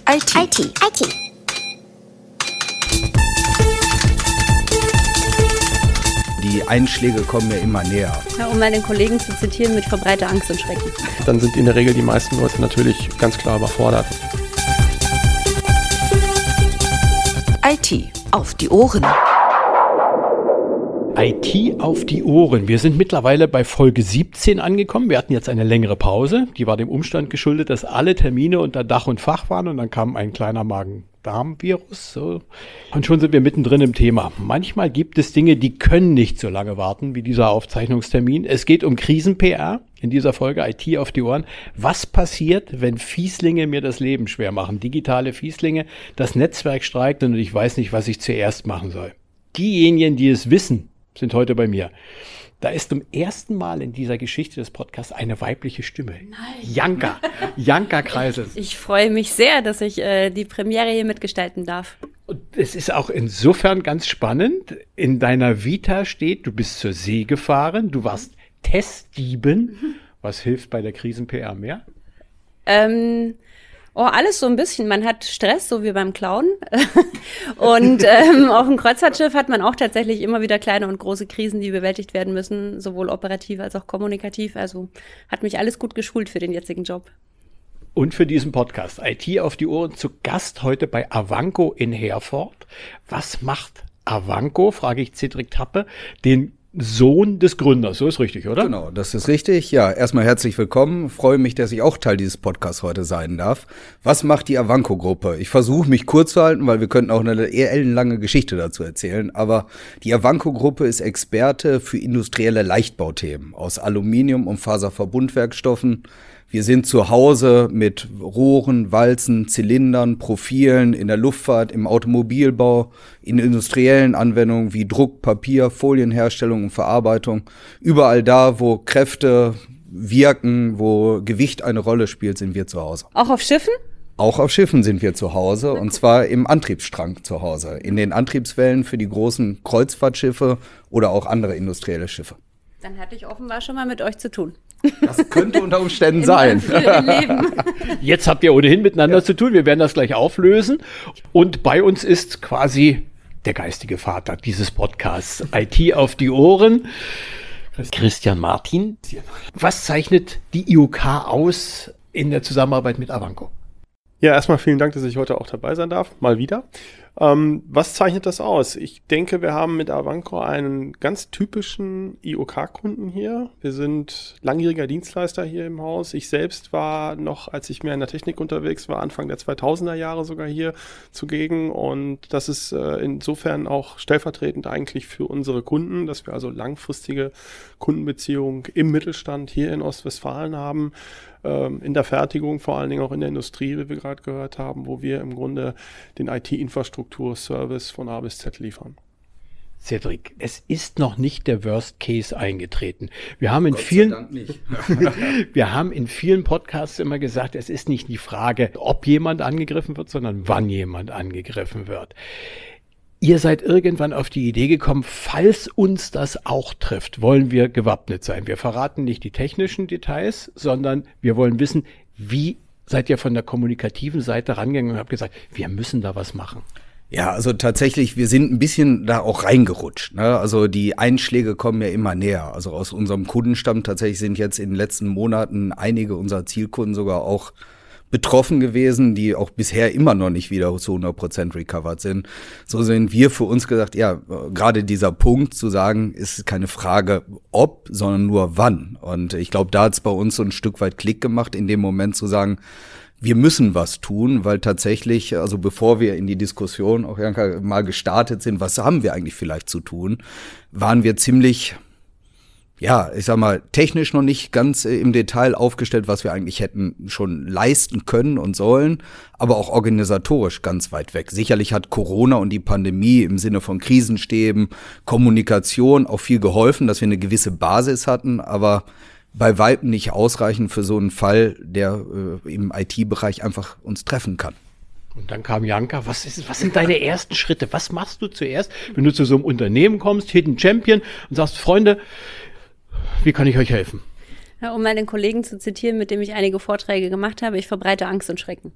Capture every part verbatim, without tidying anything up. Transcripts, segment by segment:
I T. I T. I T. Die Einschläge kommen mir immer näher. Ja, um meinen Kollegen zu zitieren, mit verbreiter Angst und Schrecken. Dann sind in der Regel die meisten Leute natürlich ganz klar überfordert. I T auf die Ohren. I T auf die Ohren. Wir sind mittlerweile bei Folge siebzehn angekommen. Wir hatten jetzt eine längere Pause. Die war dem Umstand geschuldet, dass alle Termine unter Dach und Fach waren und dann kam ein kleiner Magen-Darm-Virus. So. Und schon sind wir mittendrin im Thema. Manchmal gibt es Dinge, die können nicht so lange warten wie dieser Aufzeichnungstermin. Es geht um Krisen-P R. In dieser Folge I T auf die Ohren. Was passiert, wenn Fieslinge mir das Leben schwer machen? Digitale Fieslinge, das Netzwerk streikt und ich weiß nicht, was ich zuerst machen soll. Diejenigen, die es wissen, sind heute bei mir. Da ist zum ersten Mal in dieser Geschichte des Podcasts eine weibliche Stimme. Nein. Janka. Janka Kreisel. Ich freue mich sehr, dass ich äh, die Premiere hier mitgestalten darf. Und es ist auch insofern ganz spannend. In deiner Vita steht, du bist zur See gefahren, du warst Testdiebin. Was hilft bei der Krisen-P R mehr? Ähm... Oh, alles so ein bisschen. Man hat Stress, so wie beim Klauen. Und ähm, auf dem Kreuzfahrtschiff hat man auch tatsächlich immer wieder kleine und große Krisen, die bewältigt werden müssen, sowohl operativ als auch kommunikativ. Also hat mich alles gut geschult für den jetzigen Job. Und für diesen Podcast. I T auf die Ohren, zu Gast heute bei Avanco in Herford. Was macht Avanco, frage ich Cedric Tappe, den Sohn des Gründers, so ist richtig, oder? Genau, das ist richtig. Ja, erstmal herzlich willkommen. Freue mich, dass ich auch Teil dieses Podcasts heute sein darf. Was macht die Avanco-Gruppe? Ich versuche mich kurz zu halten, weil wir könnten auch eine eher ellenlange Geschichte dazu erzählen. Aber die Avanco-Gruppe ist Experte für industrielle Leichtbauthemen aus Aluminium- und Faserverbundwerkstoffen. Wir sind zu Hause mit Rohren, Walzen, Zylindern, Profilen in der Luftfahrt, im Automobilbau, in industriellen Anwendungen wie Druck, Papier, Folienherstellung und Verarbeitung. Überall da, wo Kräfte wirken, wo Gewicht eine Rolle spielt, sind wir zu Hause. Auch auf Schiffen? Auch auf Schiffen sind wir zu Hause, und zwar im Antriebsstrang zu Hause, in den Antriebswellen für die großen Kreuzfahrtschiffe oder auch andere industrielle Schiffe. Dann hatte ich offenbar schon mal mit euch zu tun. Das könnte unter Umständen sein. Leben. Jetzt habt ihr ohnehin miteinander ja. zu tun. Wir werden das gleich auflösen. Und bei uns ist quasi der geistige Vater dieses Podcasts. I T auf die Ohren. Christian Martin. Was zeichnet die I U K aus in der Zusammenarbeit mit Avanco? Ja, erstmal vielen Dank, dass ich heute auch dabei sein darf. Mal wieder. Ähm, was zeichnet das aus? Ich denke, wir haben mit Avanco einen ganz typischen I U K-Kunden hier. Wir sind langjähriger Dienstleister hier im Haus. Ich selbst war noch, als ich mehr in der Technik unterwegs war, Anfang der zweitausender Jahre sogar hier zugegen. Und das ist äh, insofern auch stellvertretend eigentlich für unsere Kunden, dass wir also langfristige Kundenbeziehungen im Mittelstand hier in Ostwestfalen haben. In der Fertigung, vor allen Dingen auch in der Industrie, wie wir gerade gehört haben, wo wir im Grunde den I T-Infrastruktur-Service von A bis Z liefern. Cedric, es ist noch nicht der Worst Case eingetreten. Wir haben in Gott vielen, sei Dank nicht. Wir haben in vielen Podcasts immer gesagt, es ist nicht die Frage, ob jemand angegriffen wird, sondern wann jemand angegriffen wird. Ihr seid irgendwann auf die Idee gekommen, falls uns das auch trifft, wollen wir gewappnet sein. Wir verraten nicht die technischen Details, sondern wir wollen wissen, wie seid ihr von der kommunikativen Seite rangegangen und habt gesagt, wir müssen da was machen. Ja, also tatsächlich, wir sind ein bisschen da auch reingerutscht, ne? Also die Einschläge kommen ja immer näher. Also aus unserem Kundenstamm tatsächlich sind jetzt in den letzten Monaten einige unserer Zielkunden sogar auch betroffen gewesen, die auch bisher immer noch nicht wieder zu hundert Prozent recovered sind. So sind wir für uns gesagt, ja, gerade dieser Punkt zu sagen, ist keine Frage ob, sondern nur wann. Und ich glaube, da hat es bei uns so ein Stück weit Klick gemacht, in dem Moment zu sagen, wir müssen was tun, weil tatsächlich, also bevor wir in die Diskussion auch Janka mal gestartet sind, was haben wir eigentlich vielleicht zu tun, waren wir ziemlich, ja, ich sag mal, technisch noch nicht ganz im Detail aufgestellt, was wir eigentlich hätten schon leisten können und sollen, aber auch organisatorisch ganz weit weg. Sicherlich hat Corona und die Pandemie im Sinne von Krisenstäben, Kommunikation auch viel geholfen, dass wir eine gewisse Basis hatten, aber bei weitem nicht ausreichend für so einen Fall, der äh, im I T-Bereich einfach uns treffen kann. Und dann kam Janka, was ist, was sind deine ersten Schritte? Was machst du zuerst, wenn du zu so einem Unternehmen kommst, Hidden Champion, und sagst, Freunde, wie kann ich euch helfen? Ja, um mal den Kollegen zu zitieren, mit dem ich einige Vorträge gemacht habe, ich verbreite Angst und Schrecken.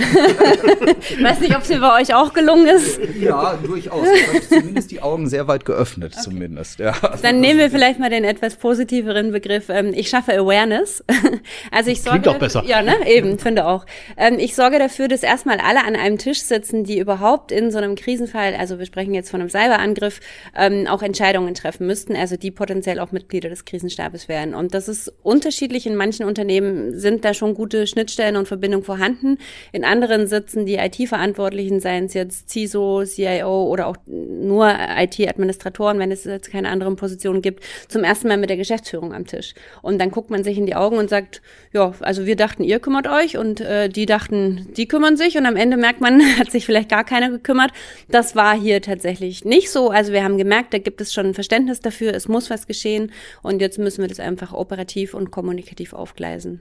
Ich weiß nicht, ob es mir bei euch auch gelungen ist. Ja, durchaus. Ich habe zumindest die Augen sehr weit geöffnet, okay. zumindest. Ja. Dann nehmen wir vielleicht mal den etwas positiveren Begriff. Ich schaffe Awareness. Also ich sorge Klingt doch besser. Ja, ne, eben, finde auch. Ich sorge dafür, dass erstmal alle an einem Tisch sitzen, die überhaupt in so einem Krisenfall, also wir sprechen jetzt von einem Cyberangriff, auch Entscheidungen treffen müssten, also die potenziell auch Mitglieder des Krisenstabes wären. Und das ist unterschiedlich. In manchen Unternehmen sind da schon gute Schnittstellen und Verbindungen vorhanden. In anderen sitzen die I T-Verantwortlichen, seien es jetzt C I S O, C I O oder auch nur I T-Administratoren, wenn es jetzt keine anderen Positionen gibt, zum ersten Mal mit der Geschäftsführung am Tisch. Und dann guckt man sich in die Augen und sagt, ja, also wir dachten, ihr kümmert euch und äh, die dachten, die kümmern sich und am Ende merkt man, hat sich vielleicht gar keiner gekümmert. Das war hier tatsächlich nicht so. Also wir haben gemerkt, da gibt es schon ein Verständnis dafür, es muss was geschehen und jetzt müssen wir das einfach operativ und kommunikativ aufgleisen.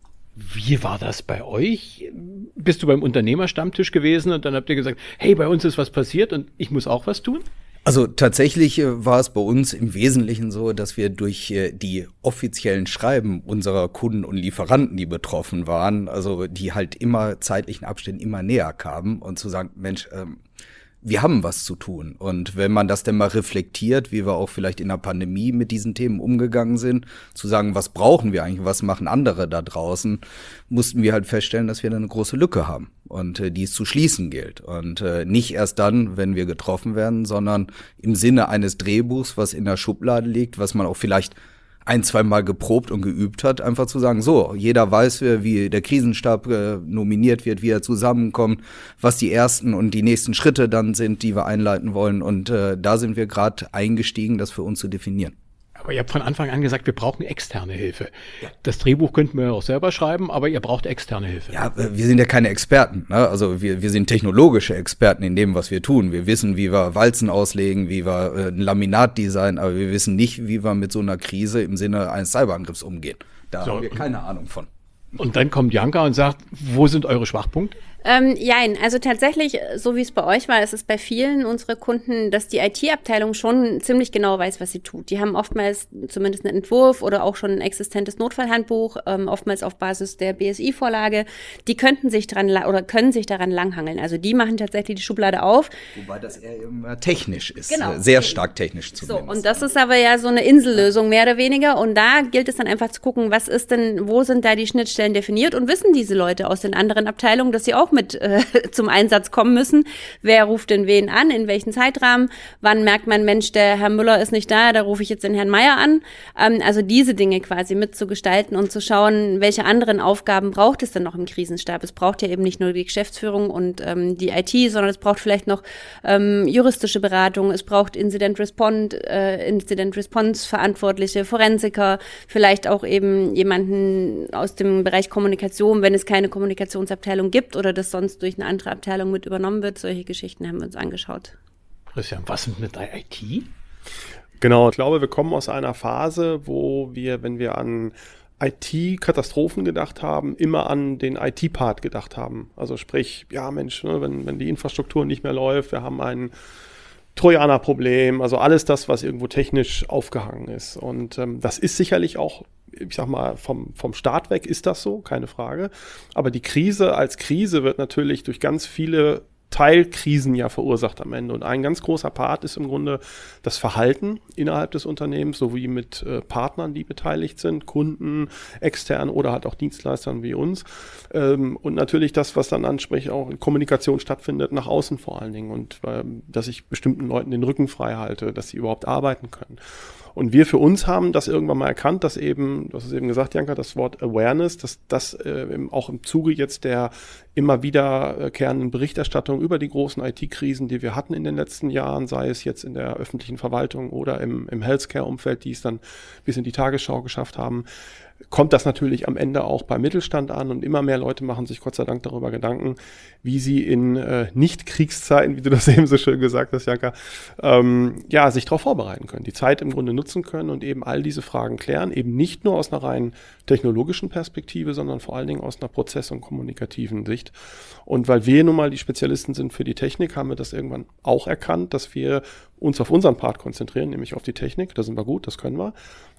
Wie war das bei euch? Bist du beim Unternehmerstammtisch gewesen und dann habt ihr gesagt, hey, bei uns ist was passiert und ich muss auch was tun? Also tatsächlich äh, war es bei uns im Wesentlichen so, dass wir durch äh, die offiziellen Schreiben unserer Kunden und Lieferanten, die betroffen waren, also die halt immer zeitlichen Abständen immer näher kamen und zu sagen, Mensch, ähm, wir haben was zu tun. Und wenn man das denn mal reflektiert, wie wir auch vielleicht in der Pandemie mit diesen Themen umgegangen sind, zu sagen, was brauchen wir eigentlich, was machen andere da draußen, mussten wir halt feststellen, dass wir da eine große Lücke haben und äh, die es zu schließen gilt. Und äh, nicht erst dann, wenn wir getroffen werden, sondern im Sinne eines Drehbuchs, was in der Schublade liegt, was man auch vielleicht ein, zwei Mal geprobt und geübt hat, einfach zu sagen, so, jeder weiß, wie der Krisenstab äh, nominiert wird, wie er zusammenkommt, was die ersten und die nächsten Schritte dann sind, die wir einleiten wollen. Und äh, da sind wir gerade eingestiegen, das für uns zu definieren. Aber ihr habt von Anfang an gesagt, wir brauchen externe Hilfe. Ja. Das Drehbuch könnten wir auch selber schreiben, aber ihr braucht externe Hilfe. Ja, wir sind ja keine Experten, ne? Also wir, wir sind technologische Experten in dem, was wir tun. Wir wissen, wie wir Walzen auslegen, wie wir äh, ein Laminat designen, aber wir wissen nicht, wie wir mit so einer Krise im Sinne eines Cyberangriffs umgehen. Da so, haben wir keine Ahnung von. Und dann kommt Janka und sagt, wo sind eure Schwachpunkte? Ähm, jein, also tatsächlich, so wie es bei euch war, ist es bei vielen unserer Kunden, dass die I T-Abteilung schon ziemlich genau weiß, was sie tut. Die haben oftmals zumindest einen Entwurf oder auch schon ein existentes Notfallhandbuch, ähm, oftmals auf Basis der B S I-Vorlage. Die könnten sich dran oder können sich daran langhangeln. Also die machen tatsächlich die Schublade auf. Wobei das eher immer technisch ist, genau. Sehr stark technisch zumindest. So, und das ist aber ja so eine Insellösung, mehr oder weniger. Und da gilt es dann einfach zu gucken, was ist denn, wo sind da die Schnittstellen definiert und wissen diese Leute aus den anderen Abteilungen, dass sie auch mit äh, zum Einsatz kommen müssen. Wer ruft denn wen an, in welchen Zeitrahmen? Wann merkt man, Mensch, der Herr Müller ist nicht da, da rufe ich jetzt den Herrn Meier an. Ähm, also diese Dinge quasi mitzugestalten und zu schauen, welche anderen Aufgaben braucht es denn noch im Krisenstab? Es braucht ja eben nicht nur die Geschäftsführung und ähm, die I T, sondern es braucht vielleicht noch ähm, juristische Beratung, es braucht Incident Response, äh, Incident Response Verantwortliche, Forensiker, vielleicht auch eben jemanden aus dem Bereich Kommunikation, wenn es keine Kommunikationsabteilung gibt oder das sonst durch eine andere Abteilung mit übernommen wird. Solche Geschichten haben wir uns angeschaut. Christian, was mit der I T? Genau, ich glaube, wir kommen aus einer Phase, wo wir, wenn wir an I T-Katastrophen gedacht haben, immer an den I T-Part gedacht haben. Also sprich, ja Mensch, ne, wenn, wenn die Infrastruktur nicht mehr läuft, wir haben ein Trojaner-Problem, also alles das, was irgendwo technisch aufgehangen ist. Und ähm, das ist sicherlich auch, ich sag mal, vom, vom Start weg ist das so, keine Frage. Aber die Krise als Krise wird natürlich durch ganz viele Teilkrisen ja verursacht am Ende. Und ein ganz großer Part ist im Grunde das Verhalten innerhalb des Unternehmens, sowie mit äh, Partnern, die beteiligt sind, Kunden, extern oder halt auch Dienstleistern wie uns. Ähm, und natürlich das, was dann anspricht, auch in Kommunikation stattfindet, nach außen vor allen Dingen. Und ähm, dass ich bestimmten Leuten den Rücken frei halte, dass sie überhaupt arbeiten können. Und wir für uns haben das irgendwann mal erkannt, dass eben, du hast es eben gesagt, Janka, das Wort Awareness, dass das äh, auch im Zuge jetzt der immer wiederkehrenden Berichterstattung über die großen I T-Krisen, die wir hatten in den letzten Jahren, sei es jetzt in der öffentlichen Verwaltung oder im, im Healthcare-Umfeld, die es dann bis in die Tagesschau geschafft haben, kommt das natürlich am Ende auch beim Mittelstand an und immer mehr Leute machen sich Gott sei Dank darüber Gedanken, wie sie in äh, Nicht-Kriegszeiten, wie du das eben so schön gesagt hast, Janka, ähm, ja, sich darauf vorbereiten können, die Zeit im Grunde nutzen können und eben all diese Fragen klären, eben nicht nur aus einer rein technologischen Perspektive, sondern vor allen Dingen aus einer prozess- und kommunikativen Sicht. Und weil wir nun mal die Spezialisten sind für die Technik, haben wir das irgendwann auch erkannt, dass wir uns auf unseren Part konzentrieren, nämlich auf die Technik, da sind wir gut, das können wir.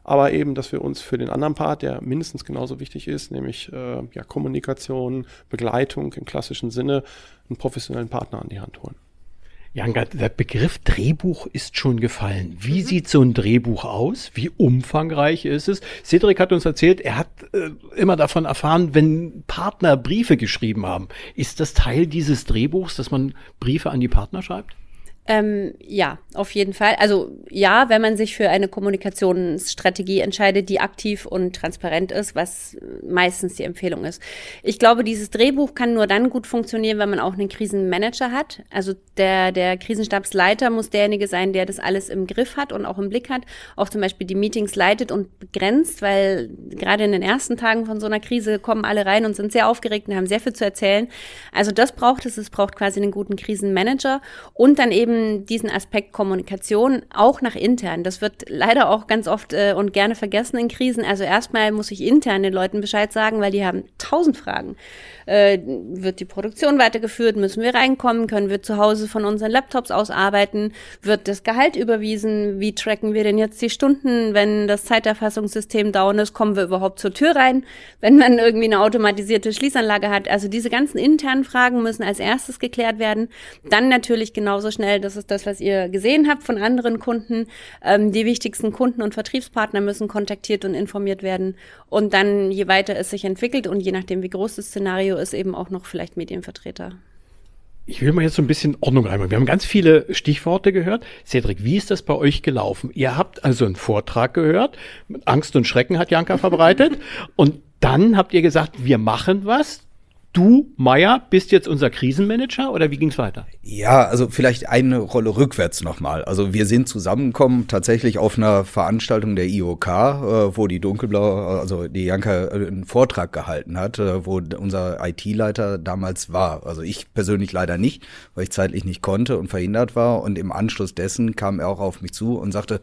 aber eben, dass wir uns für den anderen Part, der mindestens genauso wichtig ist, nämlich äh, ja, Kommunikation, Begleitung im klassischen Sinne, einen professionellen Partner an die Hand holen. Janka, der Begriff Drehbuch ist schon gefallen. Wie mhm. sieht so ein Drehbuch aus? Wie umfangreich ist es? Cedric hat uns erzählt, er hat äh, immer davon erfahren, wenn Partner Briefe geschrieben haben. Ist das Teil dieses Drehbuchs, dass man Briefe an die Partner schreibt? Ähm, ja, auf jeden Fall. Also ja, wenn man sich für eine Kommunikationsstrategie entscheidet, die aktiv und transparent ist, was meistens die Empfehlung ist. Ich glaube, dieses Drehbuch kann nur dann gut funktionieren, wenn man auch einen Krisenmanager hat. Also der, der Krisenstabsleiter muss derjenige sein, der das alles im Griff hat und auch im Blick hat, auch zum Beispiel die Meetings leitet und begrenzt, weil gerade in den ersten Tagen von so einer Krise kommen alle rein und sind sehr aufgeregt und haben sehr viel zu erzählen. Also das braucht es. Es braucht quasi einen guten Krisenmanager und dann eben diesen Aspekt Kommunikation auch nach intern. Das wird leider auch ganz oft äh, und gerne vergessen in Krisen. Also erstmal muss ich intern den Leuten Bescheid sagen, weil die haben tausend Fragen. Äh, wird die Produktion weitergeführt? Müssen wir reinkommen? Können wir zu Hause von unseren Laptops aus arbeiten? Wird das Gehalt überwiesen? Wie tracken wir denn jetzt die Stunden, wenn das Zeiterfassungssystem down ist? Kommen wir überhaupt zur Tür rein, wenn man irgendwie eine automatisierte Schließanlage hat? Also diese ganzen internen Fragen müssen als erstes geklärt werden. Dann natürlich genauso schnell, das ist das, was ihr gesehen habt von anderen Kunden. Ähm, die wichtigsten Kunden und Vertriebspartner müssen kontaktiert und informiert werden. Und dann, je weiter es sich entwickelt und je nachdem, wie groß das Szenario ist, eben auch noch vielleicht Medienvertreter. Ich will mal jetzt so ein bisschen Ordnung reinbringen. Wir haben ganz viele Stichworte gehört. Cedric, wie ist das bei euch gelaufen? Ihr habt also einen Vortrag gehört. Angst und Schrecken hat Janka verbreitet. Und dann habt ihr gesagt, wir machen was. Du, Meier, bist jetzt unser Krisenmanager oder wie ging es weiter? Ja, also vielleicht eine Rolle rückwärts nochmal. Also wir sind zusammengekommen tatsächlich auf einer Veranstaltung der I O K, äh, wo die Dunkelblaue, also die Janka äh, einen Vortrag gehalten hat, äh, wo unser I T-Leiter damals war. Also ich persönlich leider nicht, weil ich zeitlich nicht konnte und verhindert war. Und im Anschluss dessen kam er auch auf mich zu und sagte,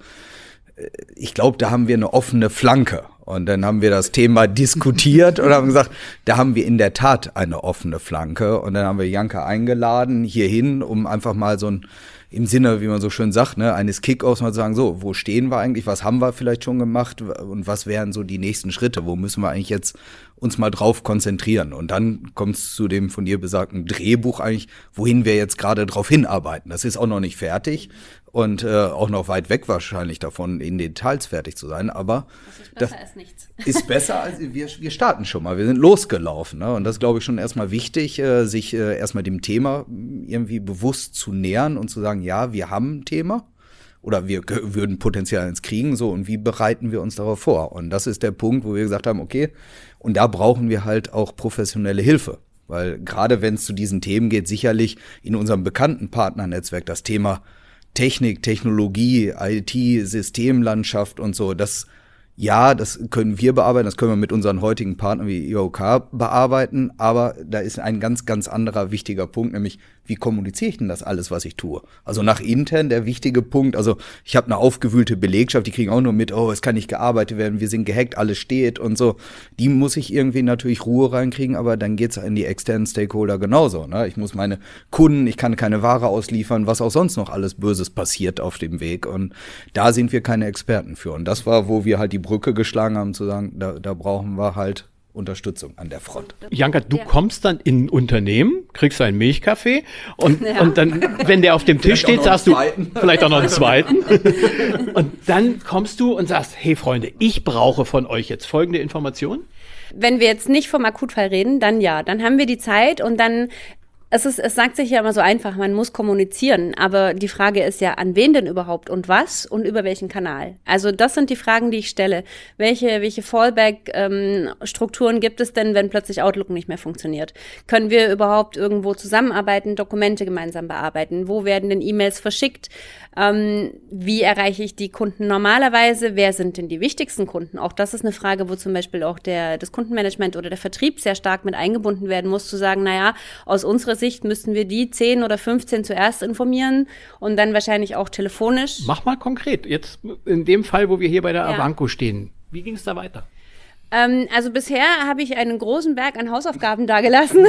ich glaube, da haben wir eine offene Flanke. Und dann haben wir das Thema diskutiert und haben gesagt, da haben wir in der Tat eine offene Flanke. Und dann haben wir Janka eingeladen hierhin, um einfach mal so ein, im Sinne, wie man so schön sagt, ne, eines Kick-Offs mal zu sagen, so, wo stehen wir eigentlich, was haben wir vielleicht schon gemacht und was wären so die nächsten Schritte, wo müssen wir eigentlich jetzt uns mal drauf konzentrieren. Und dann kommt es zu dem von dir besagten Drehbuch eigentlich, wohin wir jetzt gerade drauf hinarbeiten. Das ist auch noch nicht fertig und äh, auch noch weit weg wahrscheinlich davon, in Details fertig zu sein, aber das ist besser als nichts. Ist besser als, wir, wir starten schon mal, wir sind losgelaufen, ne? Und das ist, glaube ich, schon erstmal wichtig, äh, sich äh, erstmal dem Thema irgendwie bewusst zu nähern und zu sagen, ja, wir haben ein Thema. Oder wir g- würden potenziell eins kriegen, so, und wie bereiten wir uns darauf vor? Und das ist der Punkt, wo wir gesagt haben, okay, und da brauchen wir halt auch professionelle Hilfe. Weil gerade wenn es zu diesen Themen geht, sicherlich in unserem bekannten Partnernetzwerk das Thema Technik, Technologie, I T, Systemlandschaft und so, das, ja, das können wir bearbeiten, das können wir mit unseren heutigen Partnern wie I O K bearbeiten, aber da ist ein ganz, ganz anderer wichtiger Punkt, nämlich wie kommuniziere ich denn das alles, was ich tue? Also nach intern der wichtige Punkt, also ich habe eine aufgewühlte Belegschaft, die kriegen auch nur mit, oh, es kann nicht gearbeitet werden, wir sind gehackt, alles steht und so. Die muss ich irgendwie natürlich Ruhe reinkriegen, aber dann geht's in die externen Stakeholder genauso, ne? Ich muss meine Kunden, ich kann keine Ware ausliefern, was auch sonst noch alles Böses passiert auf dem Weg, und da sind wir keine Experten für. Und das war, wo wir halt die Brücke geschlagen haben, zu sagen, da, da brauchen wir halt Unterstützung an der Front. Janka, du ja. kommst dann in ein Unternehmen, kriegst einen Milchkaffee und, ja. und dann, wenn der auf dem Tisch steht, sagst du, vielleicht auch noch einen zweiten. Und dann kommst du und sagst, hey Freunde, ich brauche von euch jetzt folgende Informationen. Wenn wir jetzt nicht vom Akutfall reden, dann ja, dann haben wir die Zeit und dann Es ist, es sagt sich ja immer so einfach, man muss kommunizieren, aber die Frage ist ja, an wen denn überhaupt und was und über welchen Kanal? Also das sind die Fragen, die ich stelle. Welche, welche Fallback-Strukturen ähm, gibt es denn, wenn plötzlich Outlook nicht mehr funktioniert? Können wir überhaupt irgendwo zusammenarbeiten, Dokumente gemeinsam bearbeiten? Wo werden denn E-Mails verschickt? Ähm, wie erreiche ich die Kunden normalerweise? Wer sind denn die wichtigsten Kunden? Auch das ist eine Frage, wo zum Beispiel auch der, das Kundenmanagement oder der Vertrieb sehr stark mit eingebunden werden muss, zu sagen, naja, aus unserer Sicht müssten wir die zehn oder fünfzehn zuerst informieren und dann wahrscheinlich auch telefonisch. Mach mal konkret. Jetzt in dem Fall, wo wir hier bei der Ja. Avanco stehen. Wie ging es da weiter? Ähm, also bisher habe ich einen großen Berg an Hausaufgaben dagelassen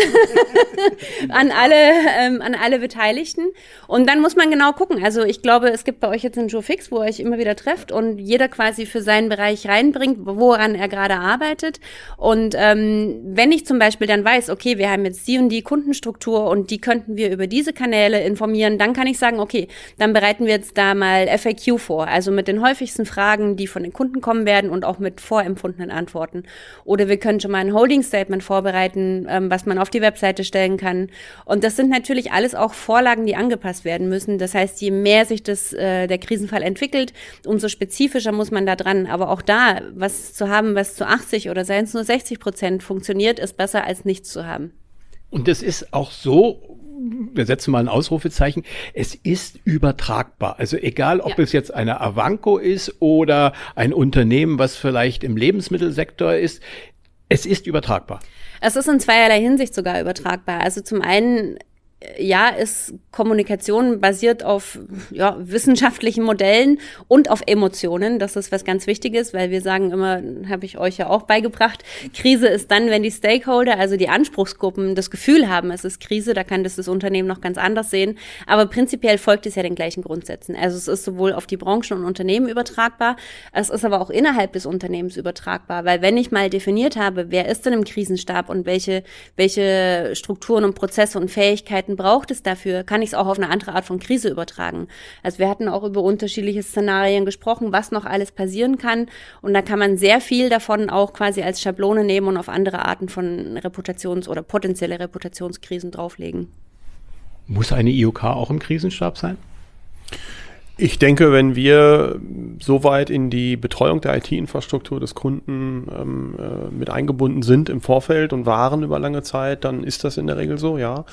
an alle ähm, an alle Beteiligten. Und dann muss man genau gucken. Also ich glaube, es gibt bei euch jetzt einen Joe Fix, wo ihr euch immer wieder trefft und jeder quasi für seinen Bereich reinbringt, woran er gerade arbeitet. Und ähm, wenn ich zum Beispiel dann weiß, okay, wir haben jetzt die und die Kundenstruktur und die könnten wir über diese Kanäle informieren, dann kann ich sagen, okay, dann bereiten wir jetzt da mal F A Q vor, also mit den häufigsten Fragen, die von den Kunden kommen werden und auch mit vorempfundenen Antworten. Oder wir können schon mal ein Holding-Statement vorbereiten, ähm, was man auf die Webseite stellen kann. Und das sind natürlich alles auch Vorlagen, die angepasst werden müssen. Das heißt, je mehr sich das, äh, der Krisenfall entwickelt, umso spezifischer muss man da dran. Aber auch da, was zu haben, was zu achtzig oder seien es nur sechzig Prozent funktioniert, ist besser als nichts zu haben. Und das ist auch so, wir setzen mal ein Ausrufezeichen, es ist übertragbar. Also egal, ob ja. es jetzt eine Avanco ist oder ein Unternehmen, was vielleicht im Lebensmittelsektor ist, es ist übertragbar. Es ist in zweierlei Hinsicht sogar übertragbar. Also zum einen, ja, ist Kommunikation basiert auf ja, wissenschaftlichen Modellen und auf Emotionen. Das ist was ganz Wichtiges, weil wir sagen immer, habe ich euch ja auch beigebracht, Krise ist dann, wenn die Stakeholder, also die Anspruchsgruppen, das Gefühl haben, es ist Krise. Da kann das das Unternehmen noch ganz anders sehen. Aber prinzipiell folgt es ja den gleichen Grundsätzen. Also es ist sowohl auf die Branchen und Unternehmen übertragbar, es ist aber auch innerhalb des Unternehmens übertragbar. Weil wenn ich mal definiert habe, wer ist denn im Krisenstab und welche, welche Strukturen und Prozesse und Fähigkeiten braucht es dafür, kann ich es auch auf eine andere Art von Krise übertragen. Also wir hatten auch über unterschiedliche Szenarien gesprochen, was noch alles passieren kann. Und da kann man sehr viel davon auch quasi als Schablone nehmen und auf andere Arten von Reputations- oder potenzielle Reputationskrisen drauflegen. Muss eine I O K auch im Krisenstab sein? Ich denke, wenn wir so weit in die Betreuung der I T-Infrastruktur des Kunden ähm, äh, mit eingebunden sind im Vorfeld und waren über lange Zeit, dann ist das in der Regel so, ja.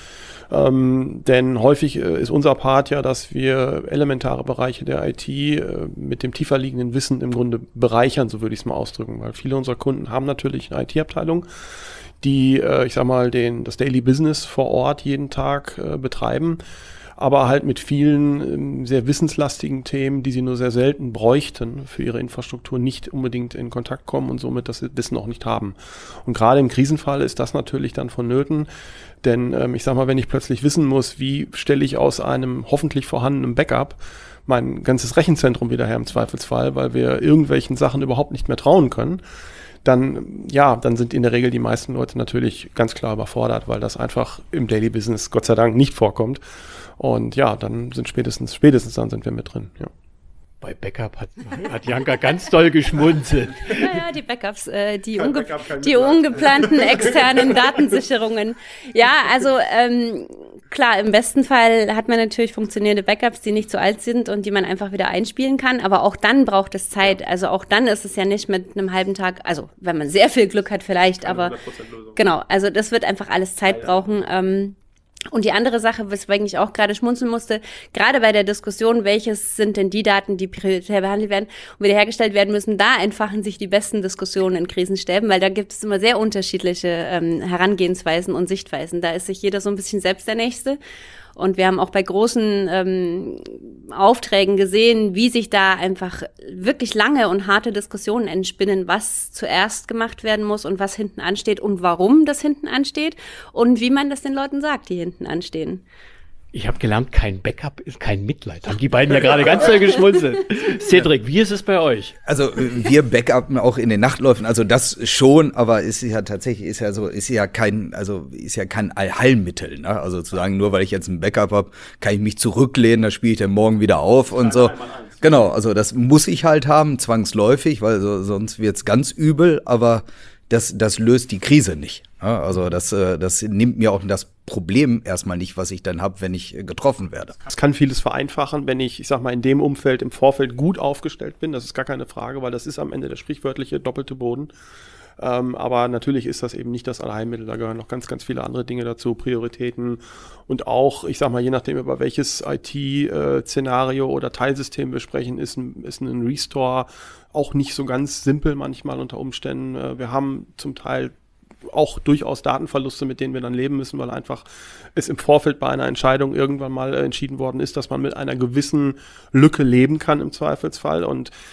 Ähm, denn häufig äh, ist unser Part ja, dass wir elementare Bereiche der I T äh, mit dem tiefer liegenden Wissen im Grunde bereichern, so würde ich es mal ausdrücken, weil viele unserer Kunden haben natürlich eine I T-Abteilung, die, äh, ich sag mal, den, das Daily Business vor Ort jeden Tag äh, betreiben, aber halt mit vielen ähm, sehr wissenslastigen Themen, die sie nur sehr selten bräuchten für ihre Infrastruktur, nicht unbedingt in Kontakt kommen und somit das Wissen auch nicht haben. Und gerade im Krisenfall ist das natürlich dann vonnöten, denn ähm, ich sag mal, wenn ich plötzlich wissen muss, wie stelle ich aus einem hoffentlich vorhandenen Backup mein ganzes Rechenzentrum wieder her im Zweifelsfall, weil wir irgendwelchen Sachen überhaupt nicht mehr trauen können, dann, ja, dann sind in der Regel die meisten Leute natürlich ganz klar überfordert, weil das einfach im Daily Business Gott sei Dank nicht vorkommt. Und ja, dann sind spätestens, spätestens dann sind wir mit drin, ja. Bei Backup hat, hat Janka ganz doll geschmunzelt. Naja, die Backups, äh, die, unge die ungeplanten externen Datensicherungen. Ja, also ähm, klar, im besten Fall hat man natürlich funktionierende Backups, die nicht zu alt sind und die man einfach wieder einspielen kann. Aber auch dann braucht es Zeit. Also auch dann ist es ja nicht mit einem halben Tag, also wenn man sehr viel Glück hat vielleicht, aber genau, also das wird einfach alles Zeit brauchen. Ähm, Und die andere Sache, weswegen ich auch gerade schmunzeln musste, gerade bei der Diskussion, welches sind denn die Daten, die prioritär behandelt werden und wiederhergestellt werden müssen, da entfachen sich die besten Diskussionen in Krisenstäben, weil da gibt es immer sehr unterschiedliche ähm, Herangehensweisen und Sichtweisen. Da ist sich jeder so ein bisschen selbst der Nächste. Und wir haben auch bei großen ähm, Aufträgen gesehen, wie sich da einfach wirklich lange und harte Diskussionen entspinnen, was zuerst gemacht werden muss und was hinten ansteht und warum das hinten ansteht und wie man das den Leuten sagt, die hinten anstehen. Ich habe gelernt, kein Backup ist kein Mitleid. Haben die beiden ja gerade ganz doll geschmunzelt. Cedric, wie ist es bei euch? Also wir backuppen auch in den Nachtläufen, also das schon, aber ist ja tatsächlich, ist ja so, ist ja kein, also ist ja kein Allheilmittel, ne? Also zu sagen, nur weil ich jetzt ein Backup habe, kann ich mich zurücklehnen, da spiele ich dann morgen wieder auf und so. Genau, also das muss ich halt haben, zwangsläufig, weil so, sonst wird's ganz übel, aber das, das löst die Krise nicht. Ja, also das, das nimmt mir auch das Problem erstmal nicht, was ich dann habe, wenn ich getroffen werde. Es kann vieles vereinfachen, wenn ich, ich sag mal, in dem Umfeld im Vorfeld gut aufgestellt bin. Das ist gar keine Frage, weil das ist am Ende der sprichwörtliche doppelte Boden. Ähm, aber natürlich ist das eben nicht das Allheilmittel. Da gehören noch ganz, ganz viele andere Dinge dazu, Prioritäten und auch, ich sag mal, je nachdem, über welches I T-Szenario oder Teilsystem wir sprechen, ist ein, ist ein Restore auch nicht so ganz simpel manchmal unter Umständen. Wir haben zum Teil auch durchaus Datenverluste, mit denen wir dann leben müssen, weil einfach es im Vorfeld bei einer Entscheidung irgendwann mal entschieden worden ist, dass man mit einer gewissen Lücke leben kann im Zweifelsfall. Und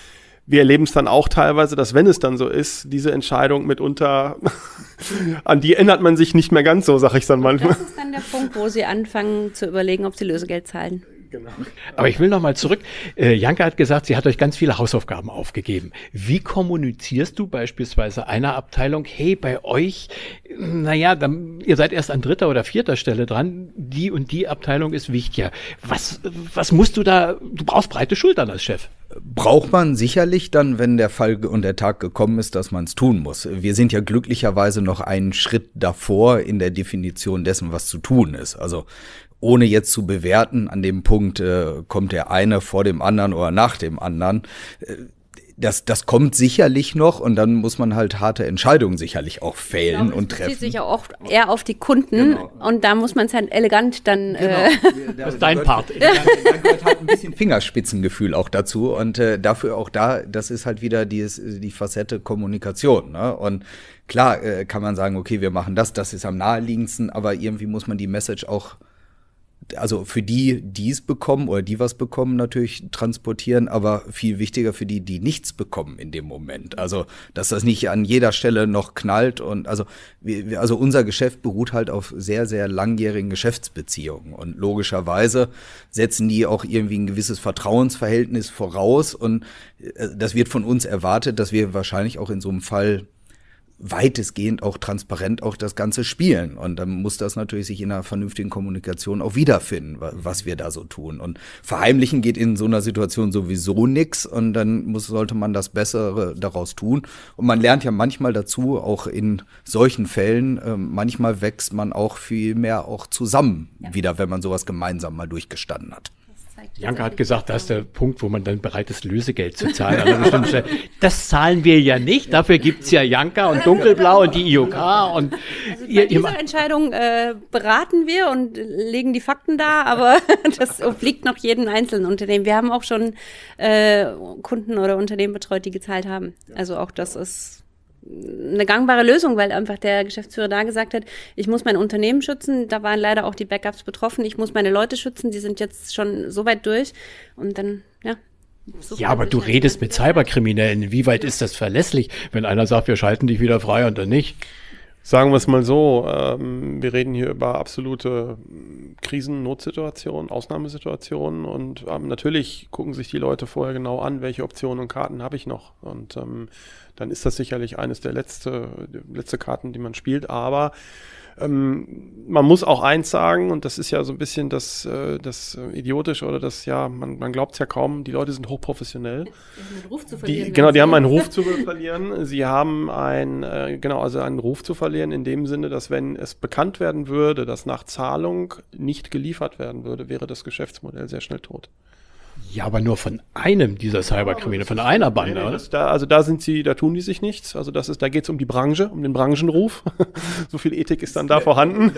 wir erleben es dann auch teilweise, dass wenn es dann so ist, diese Entscheidung mitunter, an die erinnert man sich nicht mehr ganz so, sag ich dann manchmal. Das ist dann der Punkt, wo sie anfangen zu überlegen, ob sie Lösegeld zahlen. Genau. Aber ich will noch mal zurück. Äh, Janka hat gesagt, sie hat euch ganz viele Hausaufgaben aufgegeben. Wie kommunizierst du beispielsweise einer Abteilung, hey, bei euch, naja, dann, ihr seid erst an dritter oder vierter Stelle dran, die und die Abteilung ist wichtiger. Was, was musst du da, du brauchst breite Schultern als Chef. Braucht man sicherlich dann, wenn der Fall und der Tag gekommen ist, dass man es tun muss. Wir sind ja glücklicherweise noch einen Schritt davor in der Definition dessen, was zu tun ist. Also ohne jetzt zu bewerten, an dem Punkt äh, kommt der eine vor dem anderen oder nach dem anderen. Äh, das, das kommt sicherlich noch und dann muss man halt harte Entscheidungen sicherlich auch fällen glaube, und treffen. Das bezieht sich ja auch eher auf die Kunden Genau. und da muss man es halt elegant dann... Genau. Äh, Das ist dein Part. Da, da gehört halt ein bisschen Fingerspitzengefühl auch dazu und äh, dafür auch da, das ist halt wieder die, die Facette Kommunikation, ne? Und klar äh, kann man sagen, okay, wir machen das, das ist am naheliegendsten, aber irgendwie muss man die Message auch, also für die, die es bekommen oder die was bekommen, natürlich transportieren, aber viel wichtiger für die, die nichts bekommen in dem Moment. Also, dass das nicht an jeder Stelle noch knallt und also, wir, also unser Geschäft beruht halt auf sehr, sehr langjährigen Geschäftsbeziehungen und logischerweise setzen die auch irgendwie ein gewisses Vertrauensverhältnis voraus und das wird von uns erwartet, dass wir wahrscheinlich auch in so einem Fall weitestgehend auch transparent auch das Ganze spielen. Und dann muss das natürlich sich in einer vernünftigen Kommunikation auch wiederfinden, was wir da so tun. Und verheimlichen geht in so einer Situation sowieso nix und dann muss, sollte man das Bessere daraus tun. Und man lernt ja manchmal dazu, auch in solchen Fällen, äh, manchmal wächst man auch viel mehr auch zusammen ja. wieder, wenn man sowas gemeinsam mal durchgestanden hat. Janka hat gesagt, das ist der Punkt, wo man dann bereit ist, Lösegeld zu zahlen. An einer bestimmten Stelle. Das zahlen wir ja nicht. Dafür gibt's ja Janka und Dunkelblau und die I O K. Und also bei ihr, dieser ihr Entscheidung äh, beraten wir und legen die Fakten da, aber das obliegt noch jedem einzelnen Unternehmen. Wir haben auch schon äh, Kunden oder Unternehmen betreut, die gezahlt haben. Also auch das ist eine gangbare Lösung, weil einfach der Geschäftsführer da gesagt hat, ich muss mein Unternehmen schützen, da waren leider auch die Backups betroffen, ich muss meine Leute schützen, die sind jetzt schon so weit durch und dann, ja. Ja, aber du redest mit Cyberkriminellen, wie weit ist das verlässlich, wenn einer sagt, wir schalten dich wieder frei und dann nicht? Sagen wir es mal so, ähm, wir reden hier über absolute Krisen, Notsituationen, Ausnahmesituationen und ähm, natürlich gucken sich die Leute vorher genau an, welche Optionen und Karten habe ich noch und ähm, dann ist das sicherlich eines der letzte, letzte Karten, die man spielt, aber ähm, man muss auch eins sagen, und das ist ja so ein bisschen das, äh, das Idiotische oder das, ja, man, man glaubt es ja kaum, die Leute sind hochprofessionell. Den Ruf zu verlieren, Die, genau, die haben einen Ruf zu verlieren. Sie haben ein, äh, genau, also einen Ruf zu verlieren in dem Sinne, dass wenn es bekannt werden würde, dass nach Zahlung nicht geliefert werden würde, wäre das Geschäftsmodell sehr schnell tot. Ja, aber nur von einem dieser Cyberkriminelle, von einer Bande, Nee, nee, oder? das, da, also da sind sie, da tun die sich nichts. Also das ist, da geht es um die Branche, um den Branchenruf. So viel Ethik ist dann da vorhanden.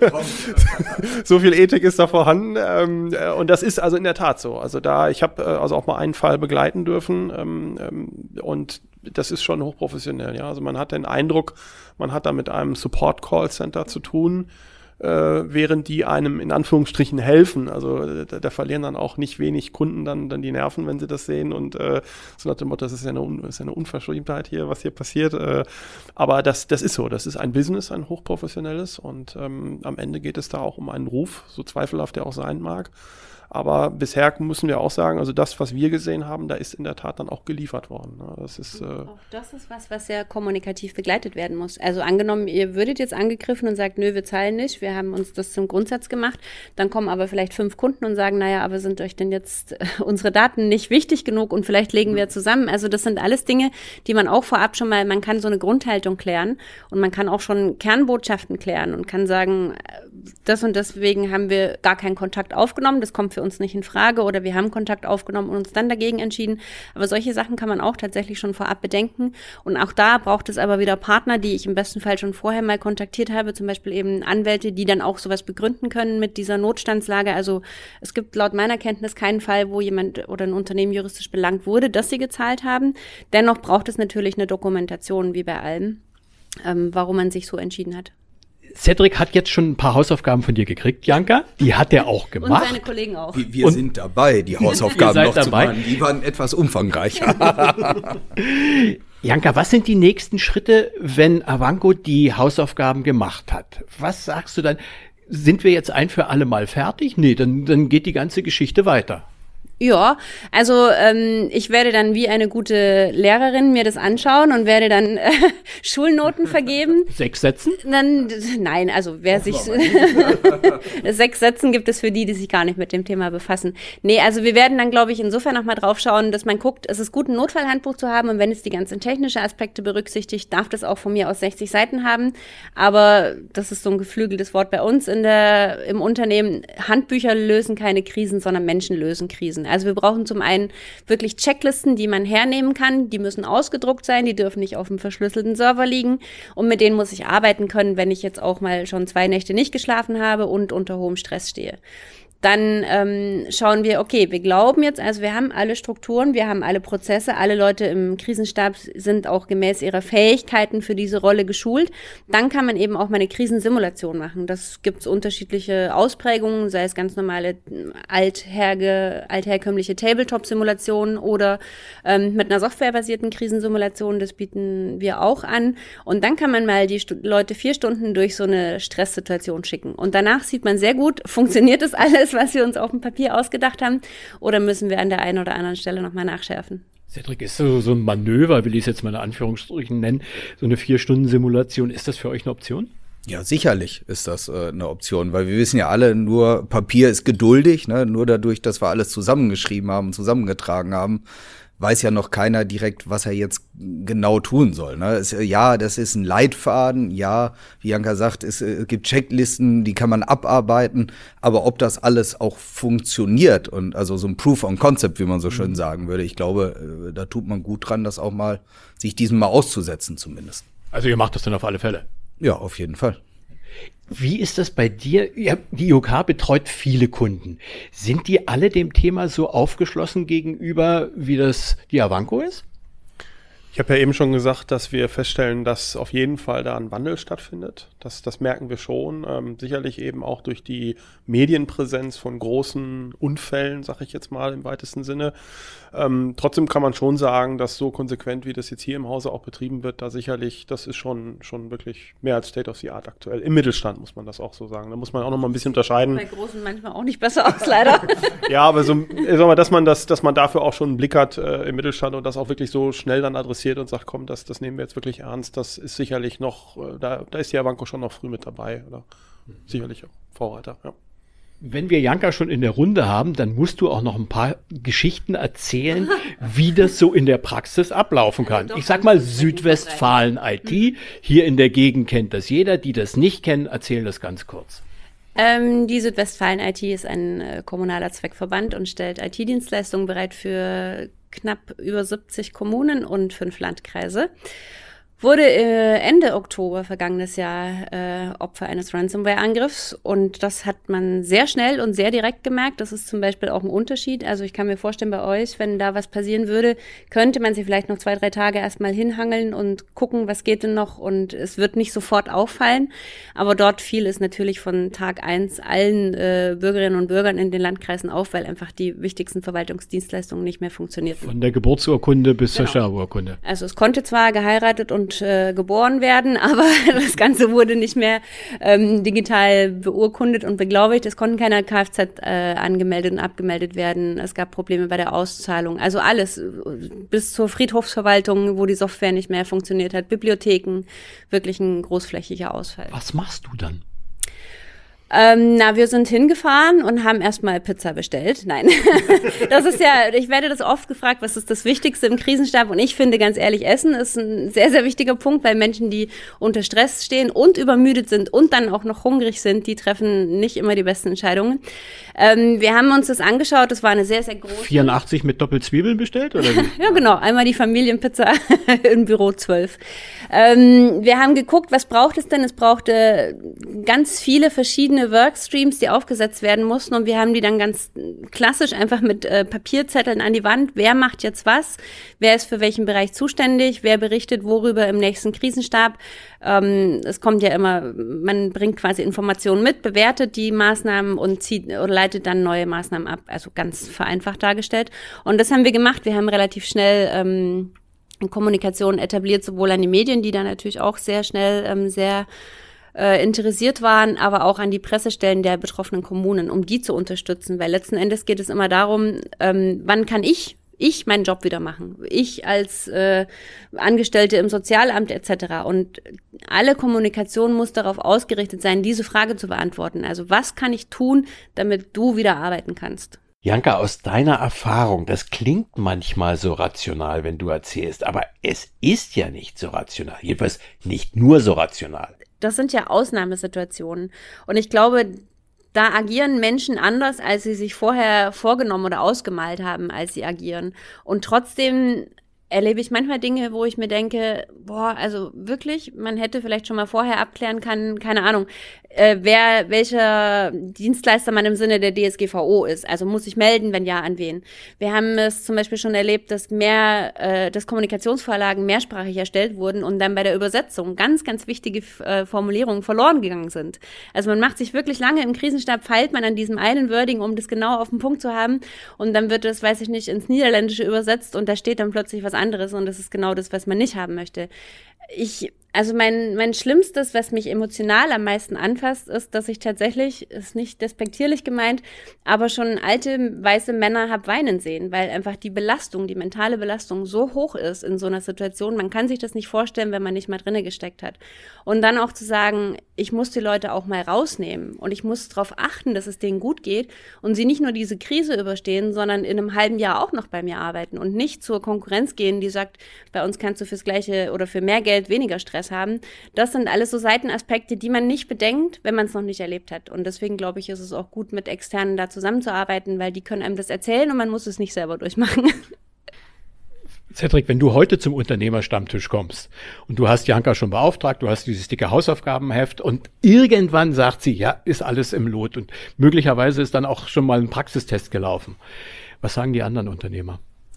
So viel Ethik ist da vorhanden. Ähm, äh, und das ist also in der Tat so. Also da, ich habe äh, also auch mal einen Fall begleiten dürfen ähm, ähm, und das ist schon hochprofessionell. Ja, also man hat den Eindruck, man hat da mit einem Support-Call-Center zu tun, während die einem in Anführungsstrichen helfen. Also da, da verlieren dann auch nicht wenig Kunden dann, dann die Nerven, wenn sie das sehen und äh, so nach dem Motto, das ist ja eine, Un- ist ja eine Unverschämtheit hier, was hier passiert. Äh, aber das, das ist so, das ist ein Business, ein hochprofessionelles und ähm, am Ende geht es da auch um einen Ruf, so zweifelhaft der auch sein mag. Aber bisher müssen wir auch sagen, also das, was wir gesehen haben, da ist in der Tat dann auch geliefert worden. Das ist, äh auch das ist was, was sehr kommunikativ begleitet werden muss. Also angenommen, ihr würdet jetzt angegriffen und sagt, nö, wir zahlen nicht, wir haben uns das zum Grundsatz gemacht, dann kommen aber vielleicht fünf Kunden und sagen, naja, aber sind euch denn jetzt äh, unsere Daten nicht wichtig genug und vielleicht legen wir zusammen. Also das sind alles Dinge, die man auch vorab schon mal, man kann so eine Grundhaltung klären und man kann auch schon Kernbotschaften klären und kann sagen, das und deswegen haben wir gar keinen Kontakt aufgenommen, das kommt für uns nicht in Frage oder wir haben Kontakt aufgenommen und uns dann dagegen entschieden. Aber solche Sachen kann man auch tatsächlich schon vorab bedenken. Und auch da braucht es aber wieder Partner, die ich im besten Fall schon vorher mal kontaktiert habe, zum Beispiel eben Anwälte, die dann auch sowas begründen können mit dieser Notstandslage. Also es gibt laut meiner Kenntnis keinen Fall, wo jemand oder ein Unternehmen juristisch belangt wurde, dass sie gezahlt haben. Dennoch braucht es natürlich eine Dokumentation, wie bei allem, ähm, warum man sich so entschieden hat. Cedric hat jetzt schon ein paar Hausaufgaben von dir gekriegt, Janka. Die hat er auch gemacht. Und seine Kollegen auch. Wir, wir Und sind dabei, die Hausaufgaben noch dabei. zu machen. Die waren etwas umfangreicher. Janka, was sind die nächsten Schritte, wenn Avanco die Hausaufgaben gemacht hat? Was sagst du dann? Sind wir jetzt ein für alle Mal fertig? Nee, dann, dann geht die ganze Geschichte weiter. Ja, also ähm, ich werde dann wie eine gute Lehrerin mir das anschauen und werde dann äh, Schulnoten vergeben. Sechs Sätzen? Dann, nein, also wer sich sechs Sätzen gibt es für die, die sich gar nicht mit dem Thema befassen. Nee, also wir werden dann, glaube ich, insofern nochmal drauf schauen, dass man guckt, es ist gut, ein Notfallhandbuch zu haben und wenn es die ganzen technischen Aspekte berücksichtigt, darf das auch von mir aus sechzig Seiten haben. Aber das ist so ein geflügeltes Wort bei uns in der, im Unternehmen. Handbücher lösen keine Krisen, sondern Menschen lösen Krisen. Also wir brauchen zum einen wirklich Checklisten, die man hernehmen kann. Die müssen ausgedruckt sein, die dürfen nicht auf einem verschlüsselten Server liegen. Und mit denen muss ich arbeiten können, wenn ich jetzt auch mal schon zwei Nächte nicht geschlafen habe und unter hohem Stress stehe. Dann ähm, schauen wir, okay, wir glauben jetzt, also wir haben alle Strukturen, wir haben alle Prozesse, alle Leute im Krisenstab sind auch gemäß ihrer Fähigkeiten für diese Rolle geschult. Dann kann man eben auch mal eine Krisensimulation machen. Das gibt es unterschiedliche Ausprägungen, sei es ganz normale altherge, altherkömmliche Tabletop-Simulationen oder ähm, mit einer softwarebasierten Krisensimulation, das bieten wir auch an. Und dann kann man mal die Stu- Leute vier Stunden durch so eine Stresssituation schicken. Und danach sieht man sehr gut, funktioniert das alles, was wir uns auf dem Papier ausgedacht haben, oder müssen wir an der einen oder anderen Stelle nochmal nachschärfen? Cedric, ist so, so ein Manöver, will ich es jetzt mal in Anführungsstrichen nennen, so eine Vier-Stunden-Simulation, ist das für euch eine Option? Ja, sicherlich ist das äh, eine Option, weil wir wissen ja alle, nur Papier ist geduldig, ne? Nur dadurch, dass wir alles zusammengeschrieben haben, zusammengetragen haben, weiß ja noch keiner direkt, was er jetzt genau tun soll. Ne? Es, ja, das ist ein Leitfaden, ja, wie Janka sagt, es, es gibt Checklisten, die kann man abarbeiten, aber ob das alles auch funktioniert und also so ein Proof on Concept, wie man so schön sagen würde, ich glaube, da tut man gut dran, das auch mal, sich diesem mal auszusetzen zumindest. Also ihr macht das dann auf alle Fälle? Ja, auf jeden Fall. Wie ist das bei dir? Ja, die I O K betreut viele Kunden. Sind die alle dem Thema so aufgeschlossen gegenüber, wie das die Avanco ist? Ich habe ja eben schon gesagt, dass wir feststellen, dass auf jeden Fall da ein Wandel stattfindet. Das, das merken wir schon. Ähm, sicherlich eben auch durch die Medienpräsenz von großen Unfällen, sage ich jetzt mal im weitesten Sinne. Ähm, trotzdem kann man schon sagen, dass so konsequent, wie das jetzt hier im Hause auch betrieben wird, da sicherlich, das ist schon, schon wirklich mehr als State of the Art aktuell. Im Mittelstand muss man das auch so sagen. Da muss man auch noch mal ein bisschen unterscheiden. Bei Großen manchmal auch nicht besser aus, leider. Ja, aber so, sag mal, dass man das, dass man dafür auch schon einen Blick hat äh, im Mittelstand und das auch wirklich so schnell dann adressiert und sagt, komm, das, das nehmen wir jetzt wirklich ernst. Das ist sicherlich noch, äh, da, da ist die Avanco schon noch früh mit dabei, oder? Sicherlich auch Vorreiter, ja. Wenn wir Janka schon in der Runde haben, dann musst du auch noch ein paar Geschichten erzählen, wie das so in der Praxis ablaufen kann. Doch, Ich sag mal Südwestfalen I T. Hier in der Gegend kennt das jeder. Die das nicht kennen, erzählen das ganz kurz. Ähm, die Südwestfalen I T ist ein äh, kommunaler Zweckverband und stellt I T-Dienstleistungen bereit für knapp über siebzig Kommunen und fünf Landkreise. Wurde äh, Ende Oktober vergangenes Jahr äh, Opfer eines Ransomware-Angriffs und das hat man sehr schnell und sehr direkt gemerkt. Das ist zum Beispiel auch ein Unterschied. Also ich kann mir vorstellen, bei euch, wenn da was passieren würde, könnte man sich vielleicht noch zwei, drei Tage erstmal hinhangeln und gucken, was geht denn noch und es wird nicht sofort auffallen. Aber dort fiel es natürlich von Tag eins allen äh, Bürgerinnen und Bürgern in den Landkreisen auf, weil einfach die wichtigsten Verwaltungsdienstleistungen nicht mehr funktionierten. Von der Geburtsurkunde bis Genau. zur Sterbeurkunde. Also es konnte zwar geheiratet und äh, geboren werden, aber das Ganze wurde nicht mehr ähm, digital beurkundet und beglaubigt. Es konnten keine Kfz äh, angemeldet und abgemeldet werden. Es gab Probleme bei der Auszahlung. Also alles äh, bis zur Friedhofsverwaltung, wo die Software nicht mehr funktioniert hat. Bibliotheken, wirklich ein großflächiger Ausfall. Was machst du dann? Ähm, na, wir sind hingefahren und haben erstmal Pizza bestellt. Nein, das ist ja, ich werde das oft gefragt, was ist das Wichtigste im Krisenstab? Und ich finde ganz ehrlich, Essen ist ein sehr, sehr wichtiger Punkt, weil Menschen, die unter Stress stehen und übermüdet sind und dann auch noch hungrig sind, die treffen nicht immer die besten Entscheidungen. Ähm, wir haben uns das angeschaut, das war eine sehr, sehr große... vierundachtzig mit Doppelzwiebeln bestellt, oder wie? Ja, genau. Einmal die Familienpizza im Büro zwölf. Ähm, wir haben geguckt, was braucht es denn? Es brauchte ganz viele verschiedene verschiedene Workstreams, die aufgesetzt werden mussten und wir haben die dann ganz klassisch einfach mit äh, Papierzetteln an die Wand. Wer macht jetzt was? Wer ist für welchen Bereich zuständig? Wer berichtet worüber im nächsten Krisenstab? Ähm, es kommt ja immer, man bringt quasi Informationen mit, bewertet die Maßnahmen und zieht oder leitet dann neue Maßnahmen ab. Also ganz vereinfacht dargestellt. Und das haben wir gemacht. Wir haben relativ schnell ähm, Kommunikation etabliert, sowohl an die Medien, die da natürlich auch sehr schnell ähm, sehr äh, interessiert waren, aber auch an die Pressestellen der betroffenen Kommunen, um die zu unterstützen. Weil letzten Endes geht es immer darum, ähm, wann kann ich ich meinen Job wieder machen, ich als äh, Angestellte im Sozialamt et cetera. Und alle Kommunikation muss darauf ausgerichtet sein, diese Frage zu beantworten. Also was kann ich tun, damit du wieder arbeiten kannst? Janka, aus deiner Erfahrung, das klingt manchmal so rational, wenn du erzählst, aber es ist ja nicht so rational, jedenfalls nicht nur so rational. Das sind ja Ausnahmesituationen und ich glaube, da agieren Menschen anders, als sie sich vorher vorgenommen oder ausgemalt haben, als sie agieren. Und trotzdem erlebe ich manchmal Dinge, wo ich mir denke, boah, also wirklich, man hätte vielleicht schon mal vorher abklären können, keine Ahnung, äh, wer, welcher Dienstleister man im Sinne der D S G V O ist. Also muss ich melden, wenn ja, an wen. Wir haben es zum Beispiel schon erlebt, dass mehr, äh, dass Kommunikationsvorlagen mehrsprachig erstellt wurden und dann bei der Übersetzung ganz, ganz wichtige äh, Formulierungen verloren gegangen sind. Also man macht sich wirklich lange im Krisenstab, feilt man an diesem einen Wording, um das genau auf den Punkt zu haben und dann wird das, weiß ich nicht, ins Niederländische übersetzt und da steht dann plötzlich was anderes und das ist genau das, was man nicht haben möchte. Ich, also mein, mein Schlimmstes, was mich emotional am meisten anfasst, ist, dass ich tatsächlich, ist nicht despektierlich gemeint, aber schon alte weiße Männer habe weinen sehen, weil einfach die Belastung, die mentale Belastung so hoch ist in so einer Situation, man kann sich das nicht vorstellen, wenn man nicht mal drinne gesteckt hat. Und dann auch zu sagen, ich muss die Leute auch mal rausnehmen und ich muss darauf achten, dass es denen gut geht und sie nicht nur diese Krise überstehen, sondern in einem halben Jahr auch noch bei mir arbeiten und nicht zur Konkurrenz gehen, die sagt, bei uns kannst du fürs Gleiche oder für mehr Geld weniger Stress haben. Das sind alles so Seitenaspekte, die man nicht bedenkt, wenn man es noch nicht erlebt hat. Und deswegen glaube ich, ist es auch gut, mit Externen da zusammenzuarbeiten, weil die können einem das erzählen und man muss es nicht selber durchmachen. Cedric, wenn du heute zum Unternehmerstammtisch kommst und du hast Janka schon beauftragt, du hast dieses dicke Hausaufgabenheft und irgendwann sagt sie, ja, ist alles im Lot und möglicherweise ist dann auch schon mal ein Praxistest gelaufen. Was sagen die anderen Unternehmer?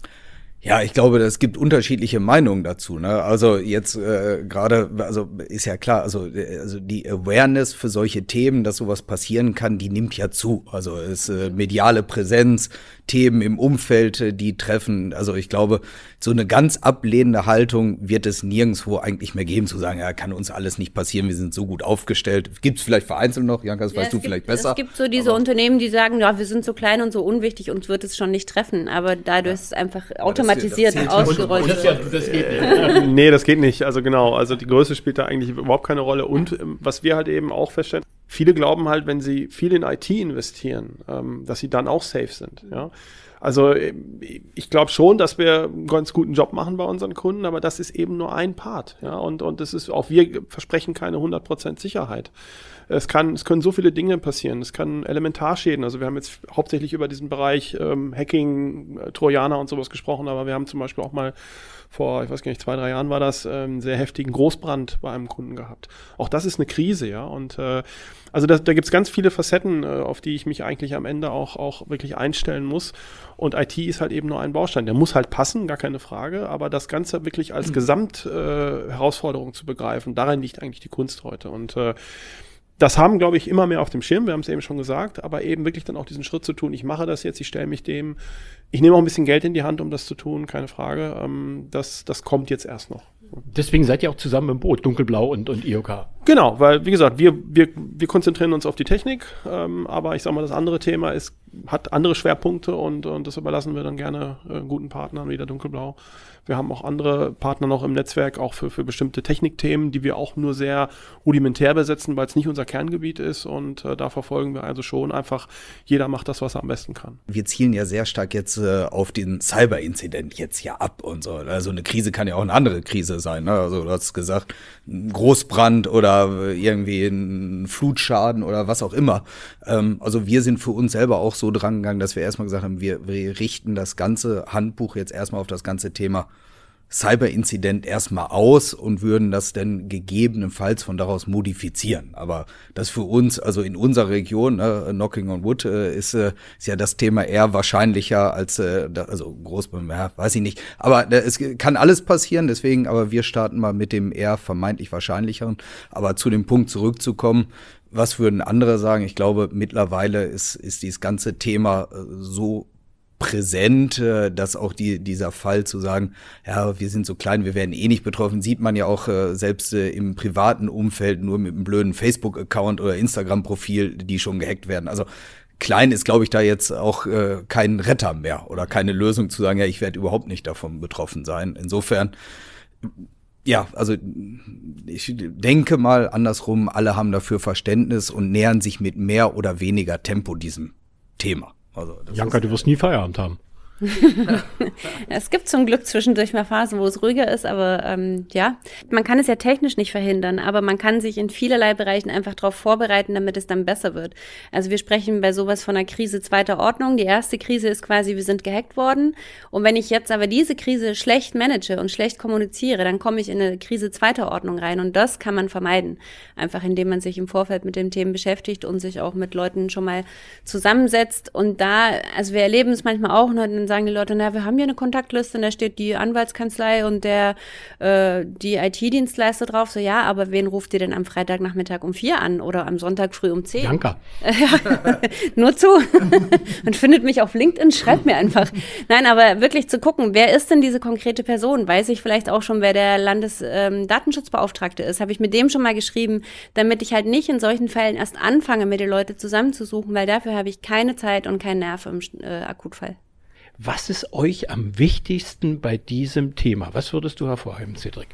Ja, ich glaube, es gibt unterschiedliche Meinungen dazu. Ne? Also jetzt äh, gerade, also ist ja klar, also, also die Awareness für solche Themen, dass sowas passieren kann, die nimmt ja zu. Also es äh, mediale Präsenz, Themen im Umfeld, äh, die treffen. Also ich glaube, so eine ganz ablehnende Haltung wird es nirgendwo eigentlich mehr geben, zu sagen, ja, kann uns alles nicht passieren, wir sind so gut aufgestellt. Gibt es vielleicht vereinzelt noch, Janka, das ja, weißt du gibt, vielleicht besser. Es gibt so diese aber Unternehmen, die sagen, ja, wir sind so klein und so unwichtig, uns wird es schon nicht treffen. Aber dadurch ja. ist es einfach automatisiert ausgerollt. Das, das, das geht nicht. Nee, das geht nicht. Also genau, also die Größe spielt da eigentlich überhaupt keine Rolle. Und ähm, was wir halt eben auch feststellen, viele glauben halt, wenn sie viel in I T investieren, ähm, dass sie dann auch safe sind. Ja? Also ich glaube schon, dass wir einen ganz guten Job machen bei unseren Kunden, aber das ist eben nur ein Part. Ja? Und, und das ist, auch wir versprechen keine hundert Prozent Sicherheit. Es kann, es können so viele Dinge passieren. Es kann Elementarschäden. Also wir haben jetzt hauptsächlich über diesen Bereich ähm, Hacking, äh, Trojaner und sowas gesprochen, aber wir haben zum Beispiel auch mal vor, ich weiß gar nicht, zwei, drei Jahren war das, äh, einen sehr heftigen Großbrand bei einem Kunden gehabt. Auch das ist eine Krise, ja. Und äh, also das, da gibt es ganz viele Facetten, äh, auf die ich mich eigentlich am Ende auch, auch wirklich einstellen muss. Und I T ist halt eben nur ein Baustein. Der muss halt passen, gar keine Frage, aber das Ganze wirklich als Gesamtherausforderung äh, zu begreifen, darin liegt eigentlich die Kunst heute. Und äh, das haben, glaube ich, immer mehr auf dem Schirm, wir haben es eben schon gesagt, aber eben wirklich dann auch diesen Schritt zu tun, ich mache das jetzt, ich stelle mich dem, ich nehme auch ein bisschen Geld in die Hand, um das zu tun, keine Frage, ähm, das, das kommt jetzt erst noch. Deswegen seid ihr auch zusammen im Boot, Dunkelblau und, und I O K. Genau, weil, wie gesagt, wir, wir, wir konzentrieren uns auf die Technik, ähm, aber ich sag mal, das andere Thema ist, hat andere Schwerpunkte und, und das überlassen wir dann gerne äh, guten Partnern wie der Dunkelblau. Wir haben auch andere Partner noch im Netzwerk, auch für, für bestimmte Technikthemen, die wir auch nur sehr rudimentär besetzen, weil es nicht unser Kerngebiet ist und äh, da verfolgen wir also schon einfach, jeder macht das, was er am besten kann. Wir zielen ja sehr stark jetzt äh, auf den Cyber-Inzident jetzt ja ab und so. Also eine Krise kann ja auch eine andere Krise sein. Ne? Also du hast gesagt, ein Großbrand oder irgendwie ein Flutschaden oder was auch immer. Ähm, also wir sind für uns selber auch so dran gegangen, dass wir erstmal gesagt haben, wir, wir richten das ganze Handbuch jetzt erstmal auf das ganze Thema Cyber-Inzident erstmal aus und würden das dann gegebenenfalls von daraus modifizieren. Aber das für uns, also in unserer Region, äh, Knocking on Wood, äh, ist, äh, ist ja das Thema eher wahrscheinlicher als, äh, da, also groß, ja, weiß ich nicht. Aber äh, es kann alles passieren, deswegen, aber wir starten mal mit dem eher vermeintlich wahrscheinlicheren. Aber zu dem Punkt zurückzukommen, was würden andere sagen? Ich glaube, mittlerweile ist, ist dieses ganze Thema äh, so präsent, dass auch die, dieser Fall zu sagen, ja, wir sind so klein, wir werden eh nicht betroffen, sieht man ja auch äh, selbst äh, im privaten Umfeld nur mit einem blöden Facebook-Account oder Instagram-Profil, die schon gehackt werden. Also klein ist, glaube ich, da jetzt auch äh, kein Retter mehr oder keine Lösung zu sagen, ja, ich werde überhaupt nicht davon betroffen sein. Insofern, ja, also ich denke mal andersrum, alle haben dafür Verständnis und nähern sich mit mehr oder weniger Tempo diesem Thema. Also, Janka, du wirst nie Feierabend haben. Es gibt zum Glück zwischendurch mal Phasen, wo es ruhiger ist, aber ähm, ja, man kann es ja technisch nicht verhindern, aber man kann sich in vielerlei Bereichen einfach darauf vorbereiten, damit es dann besser wird. Also wir sprechen bei sowas von einer Krise zweiter Ordnung. Die erste Krise ist quasi, wir sind gehackt worden, und wenn ich jetzt aber diese Krise schlecht manage und schlecht kommuniziere, dann komme ich in eine Krise zweiter Ordnung rein, und das kann man vermeiden, einfach indem man sich im Vorfeld mit den Themen beschäftigt und sich auch mit Leuten schon mal zusammensetzt. Und da, also wir erleben es manchmal auch, und dann sagen die Leute, na, wir haben hier eine Kontaktliste, und da steht die Anwaltskanzlei und der äh, die I T-Dienstleister drauf. So, ja, aber wen ruft ihr denn am Freitagnachmittag um vier an oder am Sonntag früh um zehn? Janka. Ja, nur zu. Und findet mich auf LinkedIn, schreibt mir einfach. Nein, aber wirklich zu gucken, wer ist denn diese konkrete Person? Weiß ich vielleicht auch schon, wer der Landesdatenschutzbeauftragte ähm, ist? Habe ich mit dem schon mal geschrieben, damit ich halt nicht in solchen Fällen erst anfange, mir die Leute zusammenzusuchen, weil dafür habe ich keine Zeit und keinen Nerv im äh, Akutfall. Was ist euch am wichtigsten bei diesem Thema? Was würdest du hervorheben, Cedric?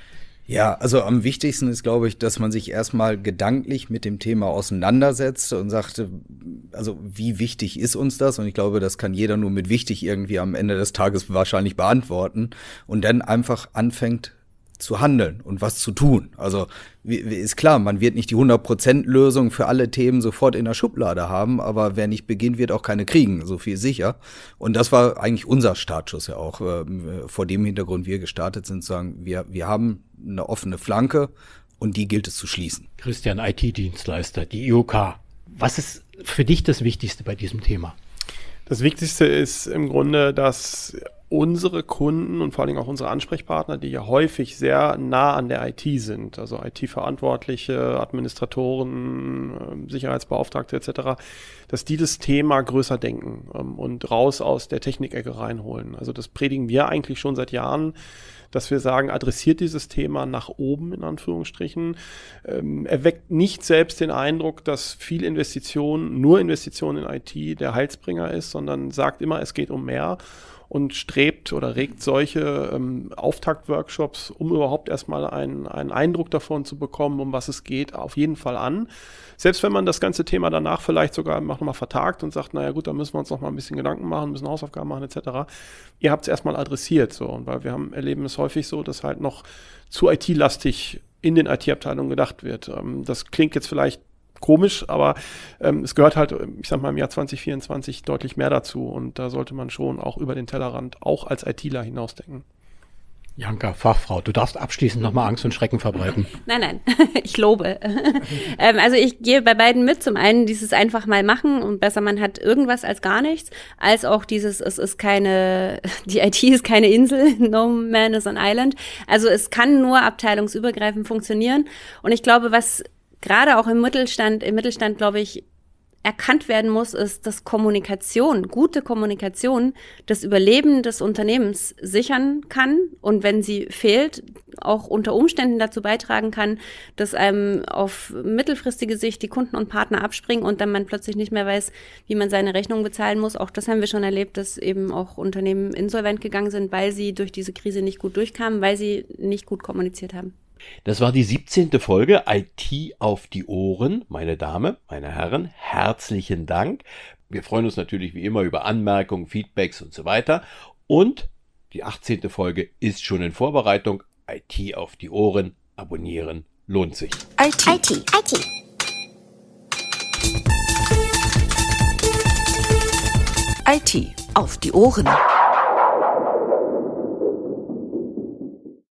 Ja, also am wichtigsten ist, glaube ich, dass man sich erstmal gedanklich mit dem Thema auseinandersetzt und sagt, also wie wichtig ist uns das? Und ich glaube, das kann jeder nur mit wichtig irgendwie am Ende des Tages wahrscheinlich beantworten, und dann einfach anfängt zu handeln und was zu tun. Also wie, wie ist klar, man wird nicht die hundert Prozent Lösung für alle Themen sofort in der Schublade haben, aber wer nicht beginnt, wird auch keine kriegen, so viel sicher. Und das war eigentlich unser Startschuss ja auch, äh, vor dem Hintergrund wir gestartet sind, zu sagen, wir, wir haben eine offene Flanke und die gilt es zu schließen. Christian, I T-Dienstleister, die I O K. Was ist für dich das Wichtigste bei diesem Thema? Das Wichtigste ist im Grunde, dass unsere Kunden und vor allem auch unsere Ansprechpartner, die ja häufig sehr nah an der I T sind, also I T-Verantwortliche, Administratoren, Sicherheitsbeauftragte et cetera, dass die das Thema größer denken und raus aus der Technikecke reinholen. Also das predigen wir eigentlich schon seit Jahren, dass wir sagen, adressiert dieses Thema nach oben, in Anführungsstrichen, ähm, erweckt nicht selbst den Eindruck, dass viel Investition, nur Investition in I T der Heilsbringer ist, sondern sagt immer, es geht um mehr. Und strebt oder regt solche ähm, Auftaktworkshops, um überhaupt erstmal einen, einen Eindruck davon zu bekommen, um was es geht, auf jeden Fall an. Selbst wenn man das ganze Thema danach vielleicht sogar nochmal vertagt und sagt, naja gut, da müssen wir uns noch mal ein bisschen Gedanken machen, müssen Hausaufgaben machen et cetera. Ihr habt es erstmal adressiert, so, und weil wir haben, erleben es häufig so, dass halt noch zu I T-lastig in den I T-Abteilungen gedacht wird. Ähm, das klingt jetzt vielleicht komisch, aber ähm, es gehört halt, ich sag mal, im Jahr zwanzig vierundzwanzig deutlich mehr dazu, und da sollte man schon auch über den Tellerrand auch als ITler hinausdenken. Janka, Fachfrau, du darfst abschließend nochmal Angst und Schrecken verbreiten. Nein, nein, ich lobe. ähm, also ich gehe bei beiden mit. Zum einen dieses einfach mal machen, und besser man hat irgendwas als gar nichts, als auch dieses, es ist keine, die I T ist keine Insel, no man is an island. Also es kann nur abteilungsübergreifend funktionieren, und ich glaube, was gerade auch im Mittelstand, im Mittelstand, glaube ich, erkannt werden muss, ist, dass Kommunikation, gute Kommunikation, das Überleben des Unternehmens sichern kann, und wenn sie fehlt, auch unter Umständen dazu beitragen kann, dass einem auf mittelfristige Sicht die Kunden und Partner abspringen und dann man plötzlich nicht mehr weiß, wie man seine Rechnung bezahlen muss. Auch das haben wir schon erlebt, dass eben auch Unternehmen insolvent gegangen sind, weil sie durch diese Krise nicht gut durchkamen, weil sie nicht gut kommuniziert haben. Das war die siebzehnte Folge I T auf die Ohren. Meine Damen, meine Herren, herzlichen Dank. Wir freuen uns natürlich wie immer über Anmerkungen, Feedbacks und so weiter. Und die achtzehnte Folge ist schon in Vorbereitung. I T auf die Ohren. Abonnieren lohnt sich. I T. I T. I T. I T auf die Ohren.